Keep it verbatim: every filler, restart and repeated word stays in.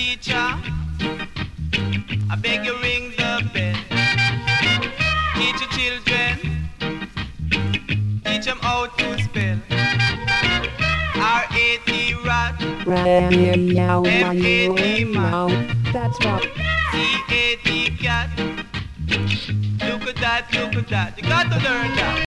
teacher, I beg you ring the bell. Teach your children, teach them how to spell. R A T rat, M A T man, That's right. C A T cat. Look at that, look at that. You got to learn that.